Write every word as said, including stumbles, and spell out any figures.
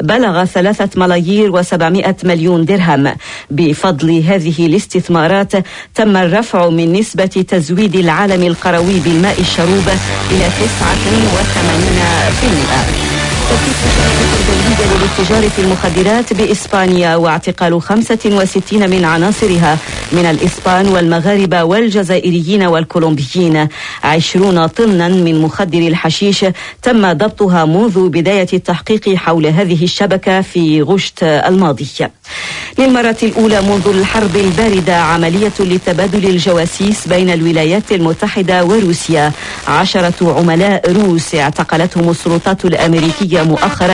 بلغ ثلاثة ملايير وسبعمائة مليون درهم. بفضل هذه الاستثمارات تم الرفع من نسبة تزويد العالم القروي بالماء الشروب إلى تسعة وثمانين بالمئة. تفتيش الشركة الدولية للاتجار في المخدرات بإسبانيا واعتقال خمسة وستين من عناصرها من الإسبان والمغاربة والجزائريين والكولومبيين. عشرون طنا من مخدر الحشيش تم ضبطها منذ بداية التحقيق حول هذه الشبكة في غشت الماضي. للمرة الأولى منذ الحرب الباردة عملية لتبادل الجواسيس بين الولايات المتحدة وروسيا. عشرة عملاء روس اعتقلتهم السلطات الأمريكية مؤخرا